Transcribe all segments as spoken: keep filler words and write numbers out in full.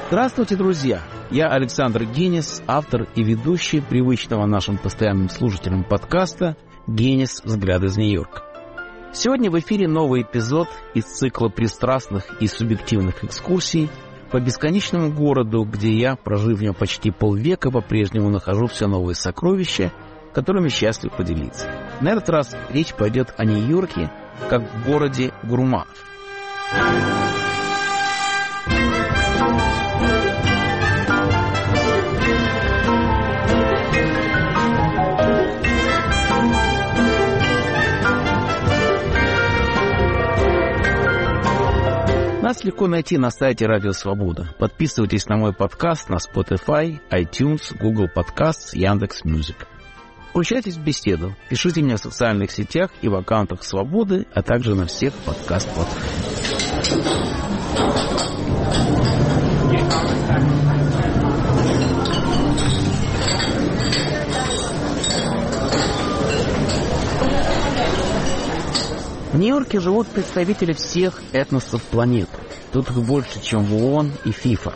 Здравствуйте, друзья! Я Александр Генис, автор и ведущий привычного нашим постоянным слушателям подкаста «Генис. Взгляд из Нью-Йорка». Сегодня в эфире новый эпизод из цикла пристрастных и субъективных экскурсий по бесконечному городу, где я, прожив в нем почти полвека, по-прежнему нахожу все новые сокровища, которыми счастлив поделиться. На этот раз речь пойдет о Нью-Йорке как в городе гурманов. Нас легко найти на сайте Радио Свобода. Подписывайтесь на мой подкаст на Spotify, iTunes, Google Podcasts, Яндекс.Мьюзик. Включайтесь в беседу, пишите мне в социальных сетях и в аккаунтах Свободы, а также на всех подкаст-платформах. В Нью-Йорке живут представители всех этносов планеты. Тут их больше, чем в ООН и ФИФА.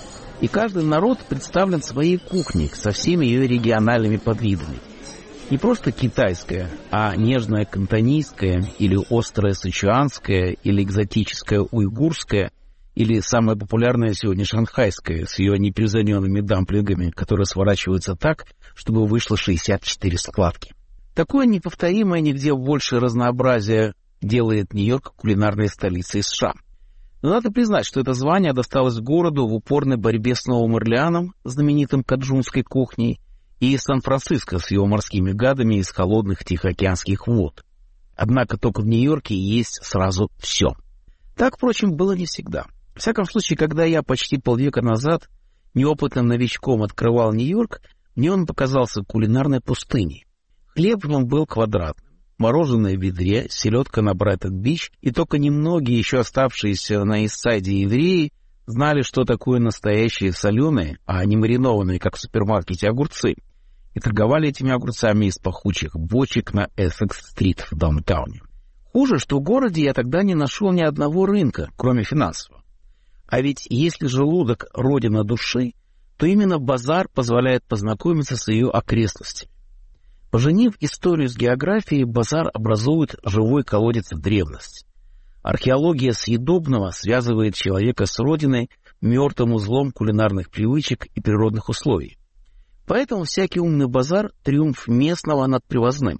И каждый народ представлен своей кухней со всеми ее региональными подвидами. Не просто китайская, а нежная кантонийская, или острая сычуанская, или экзотическая уйгурская, или самая популярная сегодня шанхайская, с ее непревзойденными дамплингами, которые сворачиваются так, чтобы вышло шестьдесят четыре складки. Такое неповторимое нигде больше разнообразие делает Нью-Йорк кулинарной столицей США. Но надо признать, что это звание досталось городу в упорной борьбе с Новым Орлеаном, знаменитым каджунской кухней, и Сан-Франциско с его морскими гадами из холодных тихоокеанских вод. Однако только в Нью-Йорке есть сразу все. Так, впрочем, было не всегда. В всяком случае, когда я почти полвека назад неопытным новичком открывал Нью-Йорк, мне он показался кулинарной пустыней. Хлеб в нем был квадратным, мороженое в ведре, селедка на Брайтон-Бич, и только немногие еще оставшиеся на Ист-Сайде евреи знали, что такое настоящие соленые, а не маринованные, как в супермаркете, огурцы, и торговали этими огурцами из пахучих бочек на Эссекс-стрит в даунтауне. Хуже, что в городе я тогда не нашел ни одного рынка, кроме финансового. А ведь если желудок — родина души, то именно базар позволяет познакомиться с ее окрестностями. Поженив историю с географией, базар образует живой колодец древности. Археология съедобного связывает человека с родиной мертвым узлом кулинарных привычек и природных условий. Поэтому всякий умный базар — триумф местного над привозным.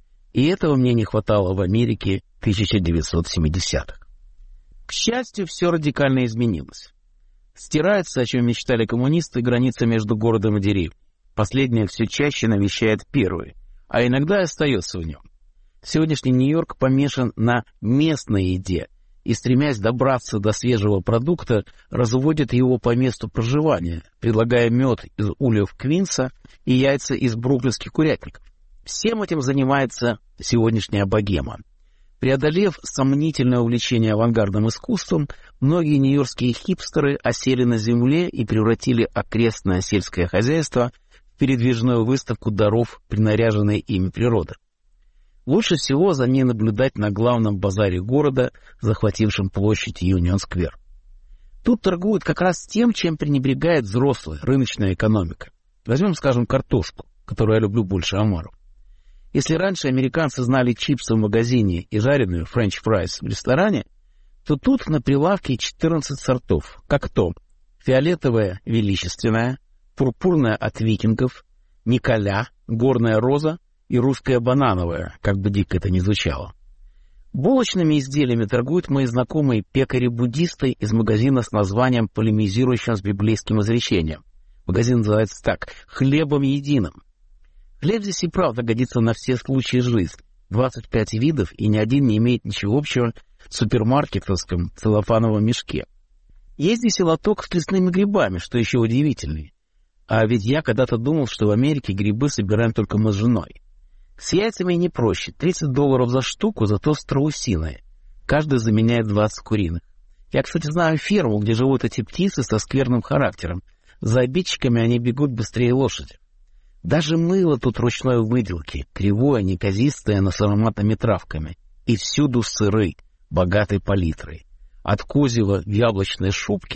И этого мне не хватало в Америке тысяча девятьсот семидесятых. К счастью, все радикально изменилось. Стирается, о чем мечтали коммунисты, граница между городом и деревней. Последняя все чаще навещает первую, а иногда и остается в нем. Сегодняшний Нью-Йорк помешан на местной еде и, стремясь добраться до свежего продукта, разводит его по месту проживания, предлагая мед из ульев Квинса и яйца из бруклинских курятников. Всем этим занимается сегодняшняя богема. Преодолев сомнительное увлечение авангардным искусством, многие нью-йоркские хипстеры осели на земле и превратили окрестное сельское хозяйство в передвижную выставку даров, принаряженной ими природы. Лучше всего за ней наблюдать на главном базаре города, захватившем площадь Юнион-сквер. Тут торгуют как раз тем, чем пренебрегает взрослая рыночная экономика. Возьмем, скажем, картошку, которую я люблю больше омаров. Если раньше американцы знали чипсы в магазине и жареную френч-фрайс в ресторане, то тут на прилавке четырнадцать сортов, как то фиолетовая величественная, пурпурная от викингов, николя, горная роза и русская банановая, как бы дико это ни звучало. Булочными изделиями торгуют мои знакомые пекари-буддисты из магазина с названием, полемизирующим с библейским изречением. Магазин называется так: «Хлебом единым». Хлеб здесь и правда годится на все случаи жизни. двадцать пять видов, и ни один не имеет ничего общего с супермаркетовском целлофановом мешке. Есть здесь и лоток с лесными грибами, что еще удивительнее. А ведь я когда-то думал, что в Америке грибы собираем только мы с женой. С яйцами не проще. тридцать долларов за штуку, зато страусиные. Каждый заменяет двадцать куриных. Я, кстати, знаю ферму, где живут эти птицы со скверным характером. За обидчиками они бегут быстрее лошади. Даже мыло тут ручной выделки, кривое, неказистое, но с ароматными травками. И всюду сыры, богатой палитрой. От козьего в яблочной шубке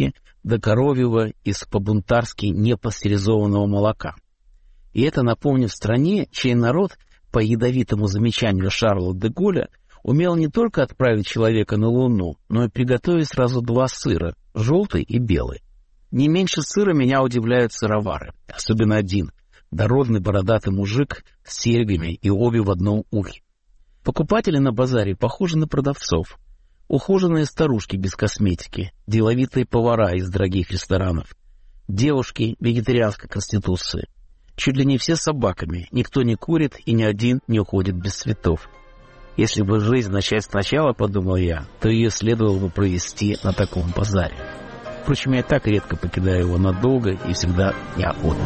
до коровьего из по-бунтарски непастеризованного молока. И это, напомню, в стране, чей народ, по ядовитому замечанию Шарля де Голля, умел не только отправить человека на Луну, но и приготовить сразу два сыра – желтый и белый. Не меньше сыра меня удивляют сыровары, особенно один – дородный бородатый мужик с серьгами и обе в одном ухе. Покупатели на базаре похожи на продавцов. Ухоженные старушки без косметики, деловитые повара из дорогих ресторанов, девушки вегетарианской конституции. Чуть ли не все с собаками, никто не курит и ни один не уходит без цветов. Если бы жизнь начать сначала, подумал я, то ее следовало бы провести на таком базаре. Впрочем, я так редко покидаю его надолго и всегда неохотно.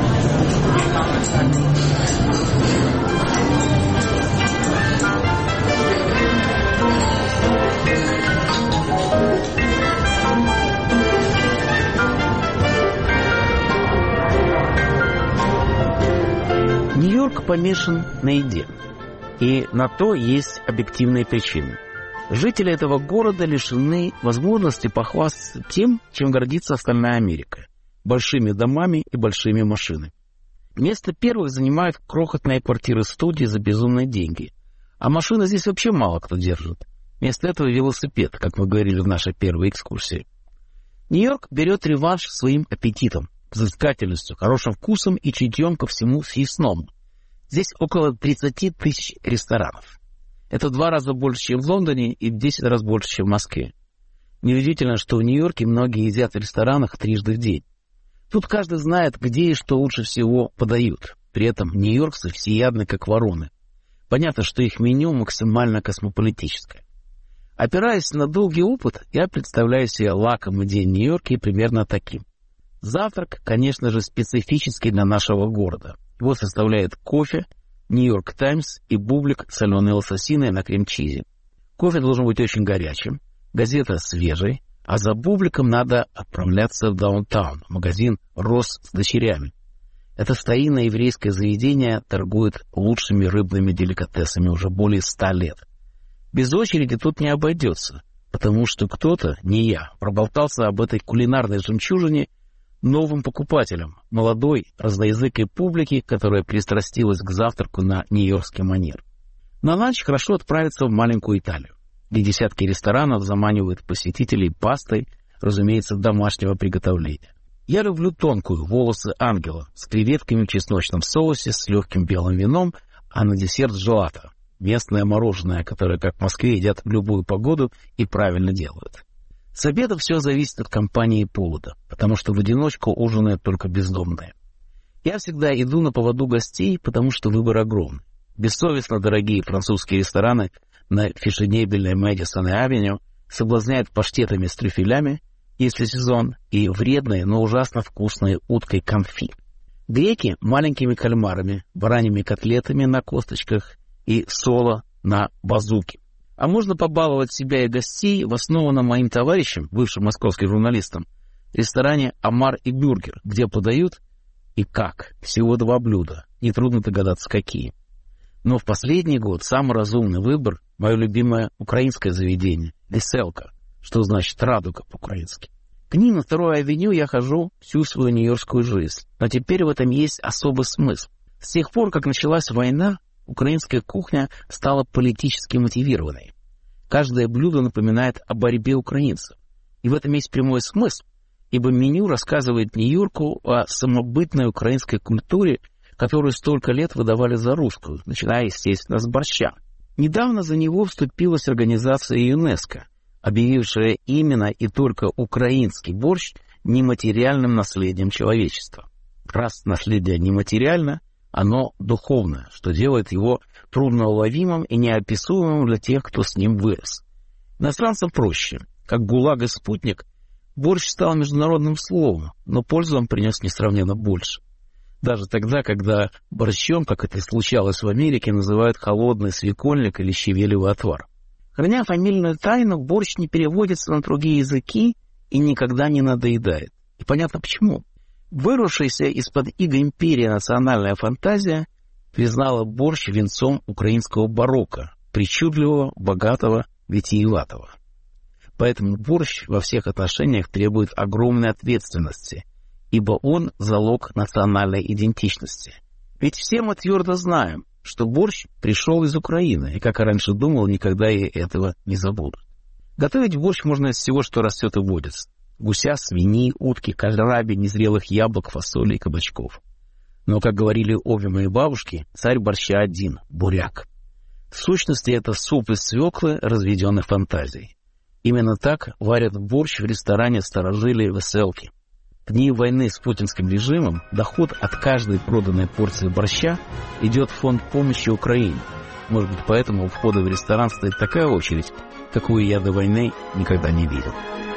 Нью-Йорк помешан на еде. И на то есть объективные причины. Жители этого города лишены возможности похвастаться тем, чем гордится остальная Америка – большими домами и большими машинами. Место первых занимают крохотные квартиры-студии за безумные деньги. А машины здесь вообще мало кто держит. Вместо этого велосипед, как мы говорили в нашей первой экскурсии. Нью-Йорк берет реванш своим аппетитом, взыскательностью, хорошим вкусом и чутьем ко всему съестному. Здесь около тридцать тысяч ресторанов. Это в два раза больше, чем в Лондоне, и в десять раз больше, чем в Москве. Неудивительно, что в Нью-Йорке многие едят в ресторанах трижды в день. Тут каждый знает, где и что лучше всего подают. При этом нью-йоркцы всеядны, как вороны. Понятно, что их меню максимально космополитическое. Опираясь на долгий опыт, я представляю себе лакомый день в Нью-Йорке примерно таким. Завтрак, конечно же, специфический для нашего города. Его составляет кофе, Нью-Йорк Таймс и бублик соленой лососиной на крем-чизе. Кофе должен быть очень горячим, газета свежей, а за бубликом надо отправляться в даунтаун, магазин «Росс» с дочерями. Это старинное еврейское заведение торгует лучшими рыбными деликатесами уже более ста лет. Без очереди тут не обойдется, потому что кто-то, не я, проболтался об этой кулинарной жемчужине новым покупателям, молодой разноязыкой публике, которая пристрастилась к завтраку на нью-йоркский манер. На ланч хорошо отправиться в маленькую Италию, где десятки ресторанов заманивают посетителей пастой, разумеется, домашнего приготовления. Я люблю тонкую волосы ангела с креветками в чесночном соусе, с легким белым вином, а на десерт желато, местное мороженое, которое, как в Москве, едят в любую погоду и правильно делают. С обеда все зависит от компании повода, потому что в одиночку ужинают только бездомные. Я всегда иду на поводу гостей, потому что выбор огромный. Бессовестно дорогие французские рестораны на фешенебельной Мэдисон-авеню соблазняют паштетами с трюфелями, если сезон, и вредной, но ужасно вкусной уткой конфи. Греки маленькими кальмарами, бараньими котлетами на косточках и соло на базуке. А можно побаловать себя и гостей в основанном моим товарищем, бывшим московским журналистом, ресторане «Омар и Бюргер», где подают и как всего два блюда, нетрудно догадаться какие. Но в последний год самый разумный выбор – мое любимое украинское заведение – «Веселка», что значит «радуга» по-украински. К ним на вторую авеню я хожу всю свою нью-йоркскую жизнь, но теперь в этом есть особый смысл. С тех пор, как началась война, украинская кухня стала политически мотивированной. Каждое блюдо напоминает о борьбе украинцев. И в этом есть прямой смысл, ибо меню рассказывает Нью-Йорку о самобытной украинской культуре, которую столько лет выдавали за русскую, начиная, естественно, с борща. Недавно за него вступилась организация ЮНЕСКО, объявившая именно и только украинский борщ нематериальным наследием человечества. Раз наследие нематериально, оно духовное, что делает его трудноуловимым и неописуемым для тех, кто с ним вырос. Иностранцам проще. Как ГУЛАГ и спутник, борщ стал международным словом, но пользу он принес несравненно больше. Даже тогда, когда борщом, как это случалось в Америке, называют холодный свекольник или щавелевый отвар. Храня фамильную тайну, борщ не переводится на другие языки и никогда не надоедает. И понятно почему. Выросшаяся из-под иго империи национальная фантазия признала борщ венцом украинского барокко, причудливого, богатого, витиеватого. Поэтому борщ во всех отношениях требует огромной ответственности, ибо он залог национальной идентичности. Ведь все мы твердо знаем, что борщ пришел из Украины, и, как я раньше думал, никогда я этого не забуду. Готовить борщ можно из всего, что растет и водится. Гуся, свиньи, утки, кальраби, незрелых яблок, фасоли и кабачков. Но, как говорили обе мои бабушки, царь борща один – буряк. В сущности, это суп из свеклы, разведенной фантазией. Именно так варят борщ в ресторане старожили Веселки. В дни войны с путинским режимом доход от каждой проданной порции борща идет в фонд помощи Украине. Может быть, поэтому у входа в ресторан стоит такая очередь, какую я до войны никогда не видел.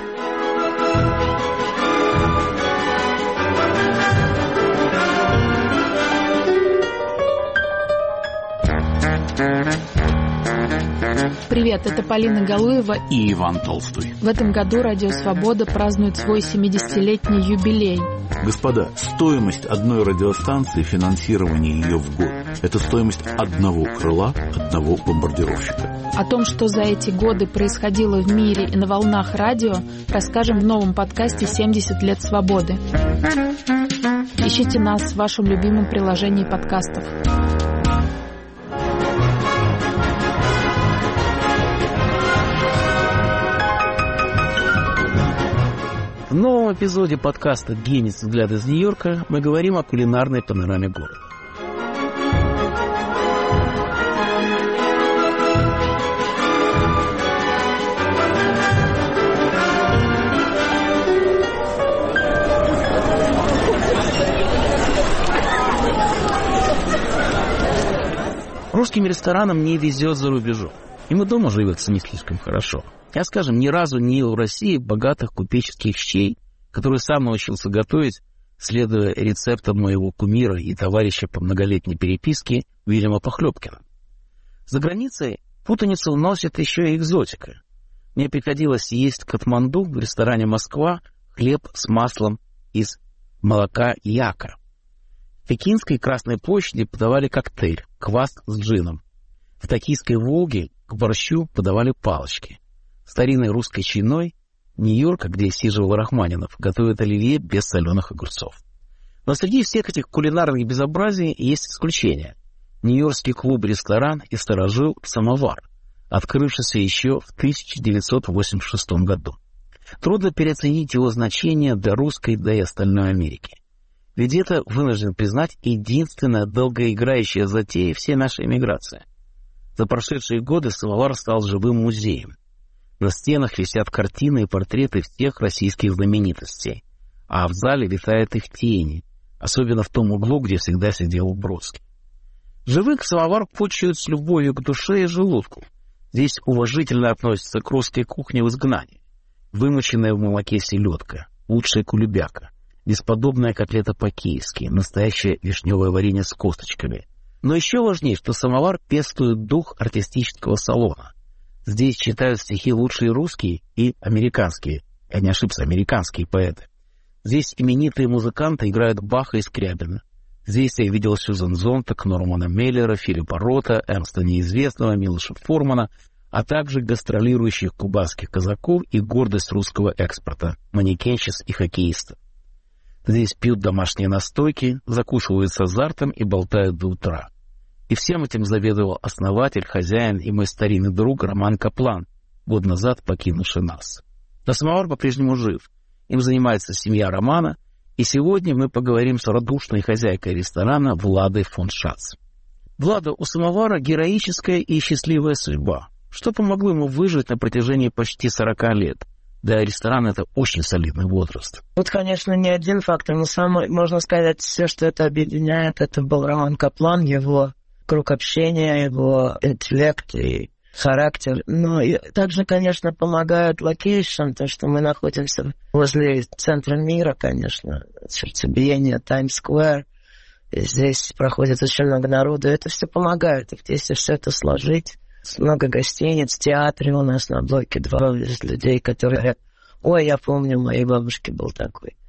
Привет, это Полина Галуева и Иван Толстой. В этом году Радио Свобода празднует свой семидесятилетний юбилей. Господа, стоимость одной радиостанции, финансирование ее в год – это стоимость одного крыла, одного бомбардировщика. О том, что за эти годы происходило в мире и на волнах радио, расскажем в новом подкасте «семьдесят лет свободы». Ищите нас в вашем любимом приложении подкастов. В новом эпизоде подкаста «Генис. Взгляд из Нью-Йорка» мы говорим о кулинарной панораме города. Русским ресторанам не везет за рубежом. Им и дома живется не слишком хорошо. Я, скажем, ни разу не ел в России богатых купеческих щей, которые сам научился готовить, следуя рецептам моего кумира и товарища по многолетней переписке Вильяма Похлебкина. За границей путаницу вносит еще и экзотика. Мне приходилось есть в Катманду в ресторане «Москва» хлеб с маслом из молока яка. В Пекинской Красной площади подавали коктейль «Квас с джином». В Токийской Волге к борщу подавали палочки. Старинной русской чайной Нью-Йорка, где сиживал Рахманинов, готовят оливье без соленых огурцов. Но среди всех этих кулинарных безобразий есть исключения. Нью-Йоркский клуб-ресторан и сторожил «Самовар», открывшийся еще в тысяча девятьсот восемьдесят шестом году. Трудно переоценить его значение для русской, да и остальной Америки. Ведь это, вынужден признать, единственная долгоиграющая затея всей нашей эмиграции. За прошедшие годы «Самовар» стал живым музеем. На стенах висят картины и портреты всех российских знаменитостей, а в зале витают их тени, особенно в том углу, где всегда сидел Бродский. Живых «Самовар» почуют с любовью к душе и желудку. Здесь уважительно относятся к русской кухне в изгнании. Вымоченная в молоке селедка, лучшая кулебяка, бесподобная котлета по-киевски, настоящее вишневое варенье с косточками. Но еще важнее, что «Самовар» пестует дух артистического салона. Здесь читают стихи лучшие русские и американские, я не ошибся, американские поэты. Здесь именитые музыканты играют Баха и Скрябина. Здесь я видел Сьюзан Зонтак, Нормана Меллера, Филиппа Рота, Эрнста Неизвестного, Милоша Формана, а также гастролирующих кубанских казаков и гордость русского экспорта, манекенщиц и хоккеистов. Здесь пьют домашние настойки, закусывают с азартом и болтают до утра. И всем этим заведовал основатель, хозяин и мой старинный друг Роман Каплан, год назад покинувший нас. Но «Самовар» по-прежнему жив. Им занимается семья Романа, и сегодня мы поговорим с радушной хозяйкой ресторана Владой фон Шац. Влада, у «Самовара» героическая и счастливая судьба. Что помогло ему выжить на протяжении почти сорока лет? Да, ресторан — это очень солидный возраст. Тут, конечно, не один фактор, но самое, можно сказать, все, что это объединяет, это был Роман Каплан, его круг общения, его интеллект и характер. Но и также, конечно, помогает локейшн, то, что мы находимся возле центра мира, конечно, сердцебиение, Таймс-сквер. И здесь проходит очень много народу, и это все помогает. И если все это сложить, много гостиниц, театры у нас на блоке два, есть людей, которые говорят: ой, я помню, у моей бабушки был такой.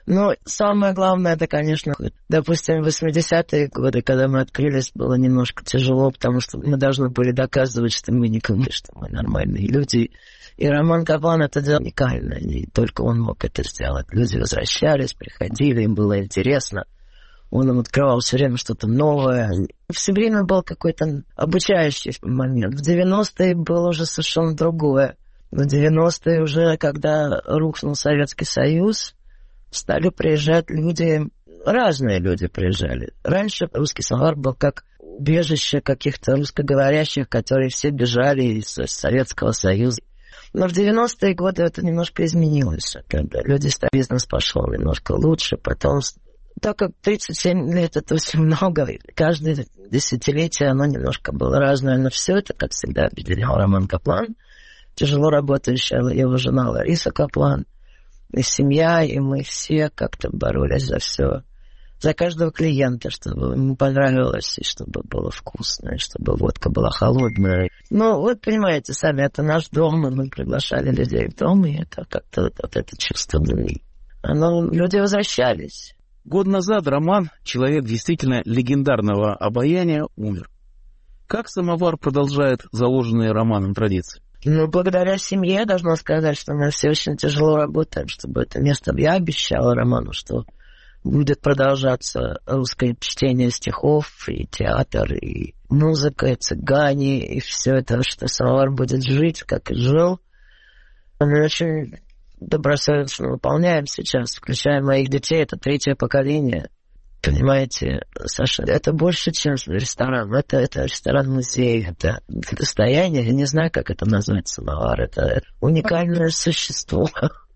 Ну, самое главное, это, конечно, допустим, в восьмидесятые годы, когда мы открылись, было немножко тяжело, потому что мы должны были доказывать, что мы никому, что мы нормальные люди. И Роман Каплан это делал уникально, и только он мог это сделать. Люди возвращались, приходили, им было интересно. Он им открывал все время что-то новое. Все время был какой-то обучающий момент. В девяностые было уже совершенно другое. В девяностые уже, когда рухнул Советский Союз, стали приезжать люди, разные люди приезжали. Раньше русский самовар был как убежище каких-то русскоговорящих, которые все бежали из Советского Союза. Но в девяностые годы это немножко изменилось. Когда люди стали, бизнес пошел немножко лучше, потом... Так как тридцать семь лет это очень много, каждое десятилетие оно немножко было разное, но все это, как всегда, объединял Роман Каплан, тяжело работающая его жена Лариса Каплан, и семья, и мы все как-то боролись за все. За каждого клиента, чтобы ему понравилось, и чтобы было вкусно, и чтобы водка была холодная. Ну, вот понимаете, сами, это наш дом, и мы приглашали людей в дом, и это как-то вот, вот это чувство любви. Оно, люди возвращались. Год назад Роман, человек действительно легендарного обаяния, умер. Как самовар продолжает заложенные Романом традиции? Ну, благодаря семье, должна сказать, что мы все очень тяжело работаем, чтобы это место... Я обещала Роману, что будет продолжаться русское чтение стихов, и театр, и музыка, и цыгане, и все это, что самовар будет жить, как и жил. Мы очень добросовестно выполняем сейчас, включая моих детей, это третье поколение. Понимаете, Саша, это больше, чем ресторан. Это, это ресторан-музей, это достояние, я не знаю, как это назвать, самовар. Это уникальное существо.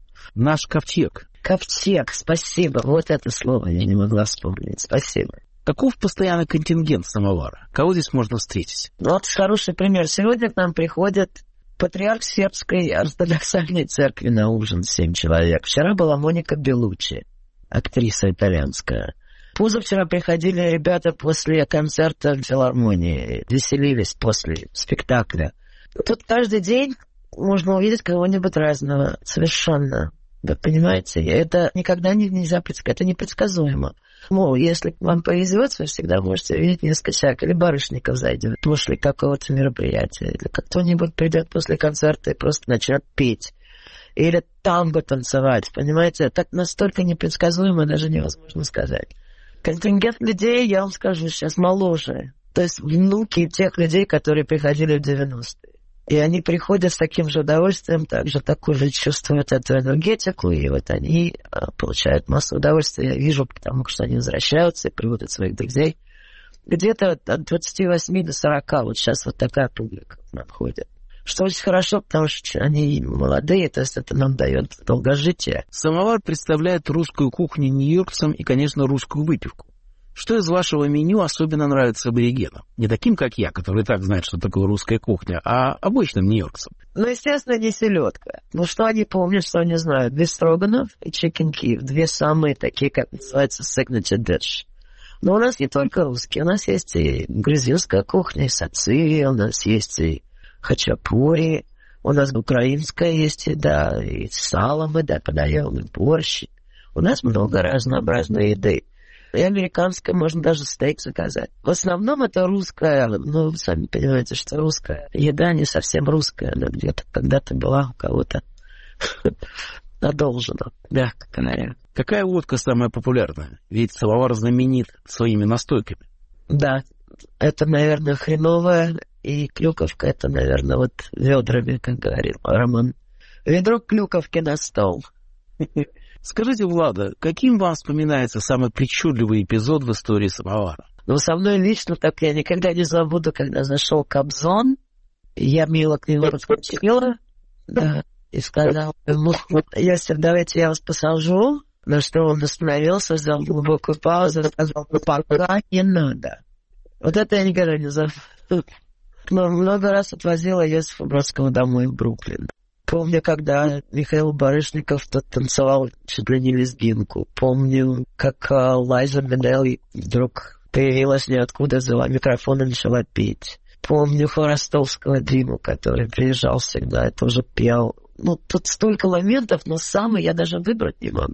Наш ковчег. Ковчег, спасибо. Вот это слово я не могла вспомнить. Спасибо. Каков постоянный контингент самовара? Кого здесь можно встретить? Вот хороший пример. Сегодня к нам приходит патриарх сербской ортодоксальной церкви на ужин, семь человек. Вчера была Моника Белуччи, актриса итальянская. Позавчера приходили ребята после концерта в филармонии, веселились после спектакля. Тут каждый день можно увидеть кого-нибудь разного, совершенно. Вы понимаете, это никогда не, нельзя предсказать, это непредсказуемо. Ну, если вам повезет, вы всегда можете видеть несколько человек, или барышников зайдет после какого-то мероприятия, или как кто-нибудь придет после концерта и просто начнет петь, или танго танцевать, понимаете, это настолько непредсказуемо, даже невозможно сказать. Контингент людей, я вам скажу, сейчас моложе, то есть внуки тех людей, которые приходили в девяностые. И они приходят с таким же удовольствием, также такое же чувствуют эту энергетику, и вот они а, получают массу удовольствия. Я вижу, потому что они возвращаются и приводят своих друзей. Где-то от двадцати восьми до сорока, вот сейчас вот такая публика надходит. Что очень хорошо, потому что они молодые, то есть это нам дает долгожитие. Самовар представляет русскую кухню нью-йоркцам и, конечно, русскую выпивку. Что из вашего меню особенно нравится аборигенам? Не таким, как я, который и так знает, что такое русская кухня, а обычным нью-йоркцам. Ну, естественно, не селедка. Ну, что они помнят, что они знают? Две строганов и чикен киев. Две самые такие, как называется, signature dish. Но у нас не только русские. У нас есть и грузинская кухня, и саци, у нас есть и хачапури, у нас украинская есть еда, и сало мы, да, подаем, и борщ. У нас много разнообразной еды. И американская, можно даже стейк заказать. В основном это русская, ну, вы сами понимаете, что русская еда не совсем русская, она где-то когда-то была у кого-то одолжена, мягко говоря. Какая водка самая популярная? Ведь самовар знаменит своими настойками. Да, это, наверное, хреновая, и клюковка, это, наверное, вот ведрами, как говорил Роман. Ведро клюковки на стол. Скажите, Влада, каким вам вспоминается самый причудливый эпизод в истории самовара? Ну, со мной лично так я никогда не забуду, когда зашел Кобзон, я мило к нему подскочила, да, и сказал ему: Йосиф, давайте я вас посажу. На что он остановился, взял глубокую паузу и сказал: пока не надо. Вот это я никогда не забуду. Но много раз отвозила Йосифа Бродского домой в Бруклин. Помню, когда Михаил Барышников тот танцевал чуть ли не лезгинку. Помню, как uh, Лайза Минелли вдруг появилась ниоткуда, взяла микрофон и начала петь. Помню Хворостовского Диму, который приезжал всегда и тоже пел. Ну, тут столько моментов, но самый я даже выбрать не могу.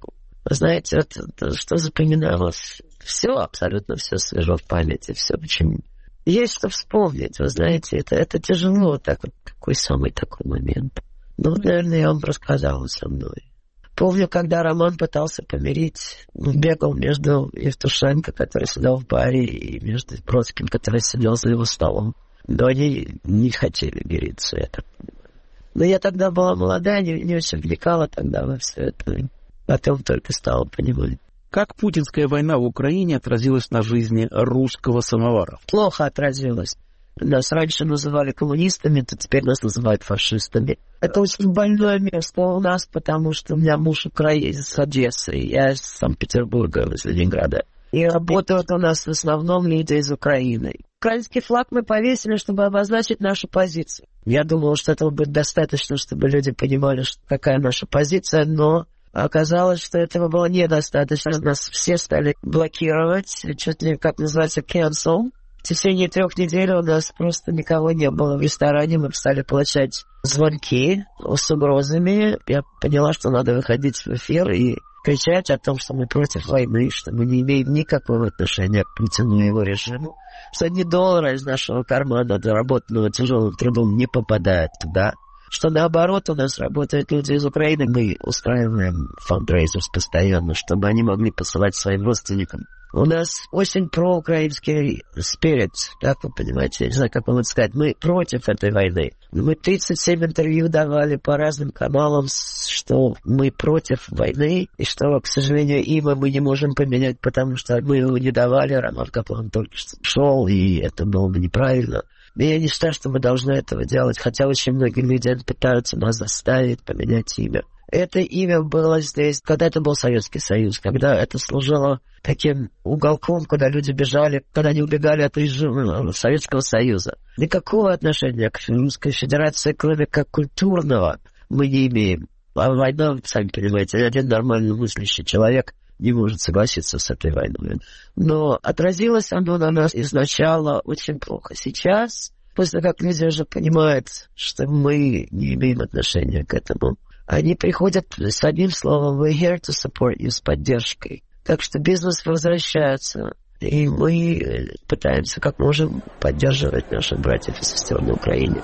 Вы знаете, это, это, что запоминалось? Все, абсолютно все свежо в памяти, все очень... Есть что вспомнить, вы знаете, это, это тяжело, так вот, какой самый такой момент. Ну, наверное, я вам рассказал со мной. Помню, когда Роман пытался помирить, бегал между Евтушенко, который сидел в баре, и между Бродским, который сидел за его столом. Но они не хотели мириться, я так понимаю. Но я тогда была молодая, не, не очень вникала тогда во все это. Потом только стала понимать. Как путинская война в Украине отразилась на жизни русского самовара? Плохо отразилась. Нас раньше называли коммунистами, то теперь нас называют фашистами. Это очень больное место у нас, потому что у меня муж украинец с Одессы, я из Санкт-Петербурга, из Ленинграда. И работают у нас в основном люди из Украины. Украинский флаг мы повесили, чтобы обозначить нашу позицию. Я думал, что этого будет достаточно, чтобы люди понимали, что какая наша позиция, но... Оказалось, что этого было недостаточно. Нас все стали блокировать, чуть ли, как называется, cancel. В течение трех недель у нас просто никого не было в ресторане. Мы стали получать звонки с угрозами. Я поняла, что надо выходить в эфир и кричать о том, что мы против войны, что мы не имеем никакого отношения к Путину и его режиму, что ни доллара из нашего кармана, заработанного тяжелым трудом, не попадает туда. Что наоборот, у нас работают люди из Украины. Мы устраиваем фандрейзерс постоянно, чтобы они могли посылать своим родственникам. У нас очень проукраинский спирит, так вы понимаете, я не знаю, как вам это сказать. Мы против этой войны. Мы тридцать семь интервью давали по разным каналам, что мы против войны, и что, к сожалению, имя мы не можем поменять, потому что мы его не давали. Роман Каплан только что шел, и это было бы неправильно. Я не считаю, что мы должны этого делать, хотя очень многие люди пытаются нас заставить поменять имя. Это имя было здесь, когда это был Советский Союз, когда это служило таким уголком, куда люди бежали, когда они убегали от режима Советского Союза. Никакого отношения к Русской Федерации, кроме как культурного, мы не имеем. А война, сами понимаете, один нормально мыслящий человек не может согласиться с этой войной. Но отразилось оно на нас изначально очень плохо. Сейчас, после как люди уже понимают, что мы не имеем отношения к этому, они приходят с одним словом «we're here to support you», с поддержкой. Так что бизнес возвращается, и мы пытаемся как можем поддерживать наших братьев и сестер на Украине.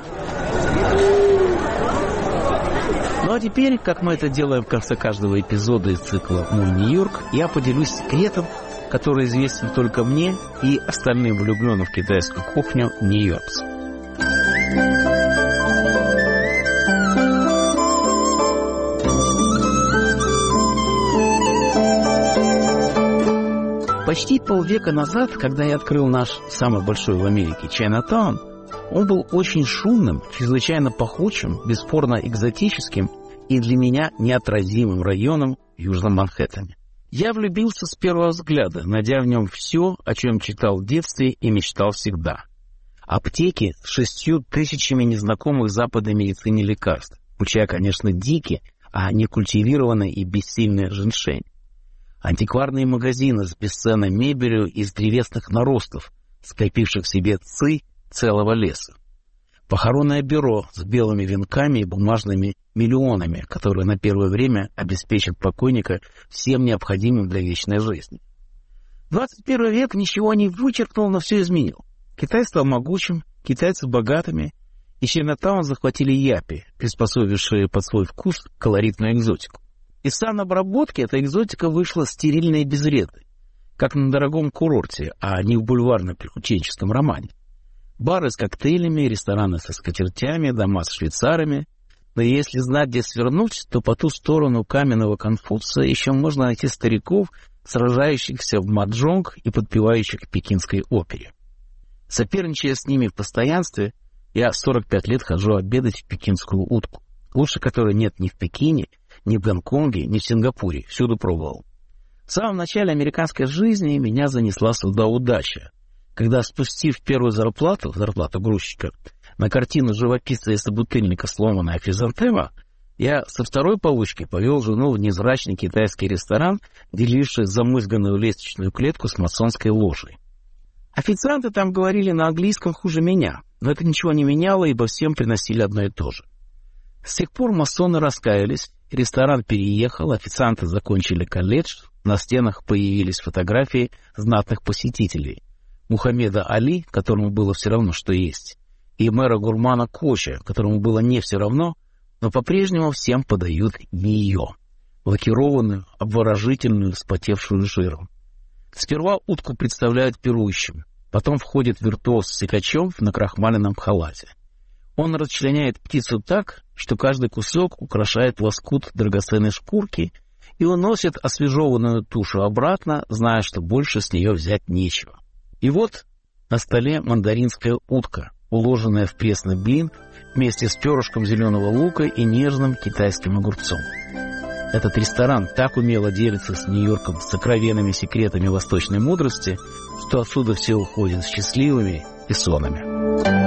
Ну а теперь, как мы это делаем в конце каждого эпизода из цикла «Мой Нью-Йорк», я поделюсь секретом, который известен только мне и остальным влюбленным в китайскую кухню нью-йоркцам. Почти полвека назад, когда я открыл наш самый большой в Америке Чайнатаун, он был очень шумным, чрезвычайно пахучим, бесспорно экзотическим и для меня неотразимым районом в Южном Манхэттене. Я влюбился с первого взгляда, найдя в нем все, о чем читал в детстве и мечтал всегда. Аптеки с шестью тысячами незнакомых западной медицине лекарств, включая, конечно, дики, а не культивированная и бессильная женьшень. Антикварные магазины с бесценной мебелью из древесных наростов, скопивших в себе ци целого леса. Похоронное бюро с белыми венками и бумажными миллионами, которые на первое время обеспечат покойника всем необходимым для вечной жизни. двадцать первый век ничего не вычеркнул, но все изменил. Китай стал могучим, китайцы богатыми, и Чайнатаун захватили япи, приспособившие под свой вкус колоритную экзотику. Из санобработки эта экзотика вышла стерильной и безвредной, как на дорогом курорте, а не в бульварно-приключенческом романе. Бары с коктейлями, рестораны со скатертями, дома с швейцарами. Но если знать, где свернуть, то по ту сторону каменного Конфуция еще можно найти стариков, сражающихся в маджонг и подпевающих пекинской опере. Соперничая с ними в постоянстве, я сорок пять лет хожу обедать в пекинскую утку, лучше которой нет ни в Пекине, ни в Гонконге, ни в Сингапуре, всюду пробовал. В самом начале американской жизни меня занесла сюда удача, когда, спустив первую зарплату, зарплату грузчика, на картину живописца и собутыльника «Сломанная хризантема», я со второй получки повел жену в невзрачный китайский ресторан, деливший замызганную лестничную клетку с масонской ложей. Официанты там говорили на английском хуже меня, но это ничего не меняло, ибо всем приносили одно и то же. С тех пор масоны раскаялись ресторан переехал, официанты закончили колледж, на стенах появились фотографии знатных посетителей. Мухаммеда Али, которому было все равно, что есть, и мэра гурмана Коча, которому было не все равно, но по-прежнему всем подают ее, лакированную, обворожительную, вспотевшую жиром. Сперва утку представляют пирующим, потом входит виртуоз с секачом в накрахмаленном халате. Он расчленяет птицу так, что каждый кусок украшает лоскут драгоценной шкурки, и уносит освежеванную тушу обратно, зная, что больше с нее взять нечего. И вот на столе мандаринская утка, уложенная в пресный блин вместе с перышком зеленого лука и нежным китайским огурцом. Этот ресторан так умело делится с Нью-Йорком сокровенными секретами восточной мудрости, что отсюда все уходят счастливыми и сонными.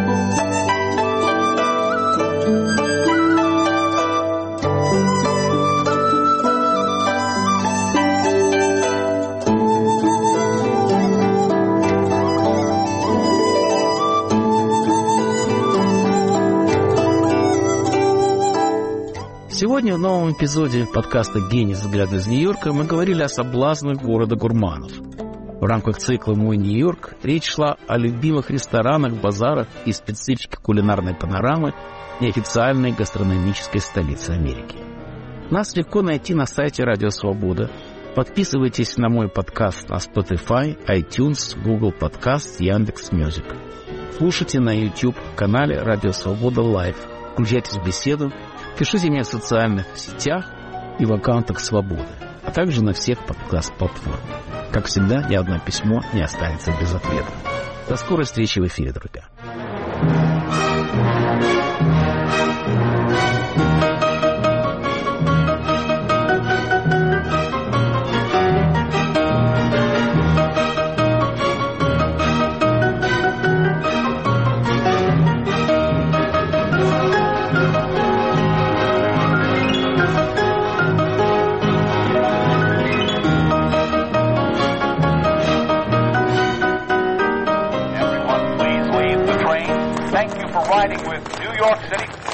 Сегодня в новом эпизоде подкаста «Гений. Взгляды из Нью-Йорка» мы говорили о соблазнах города гурманов. В рамках цикла «Мой Нью-Йорк» речь шла о любимых ресторанах, базарах и специфике кулинарной панорамы неофициальной гастрономической столицы Америки. Нас легко найти на сайте Радио Свобода. Подписывайтесь на мой подкаст на Spotify, iTunes, Google Podcast, Яндекс.Мьюзик. Слушайте на YouTube-канале Радио Свобода Лайв. Включайтесь в беседу. Пишите мне в социальных сетях и в аккаунтах Свободы, а также на всех подкаст-платформах. Как всегда, ни одно письмо не останется без ответа. До скорой встречи в эфире, друзья. Riding with New York City.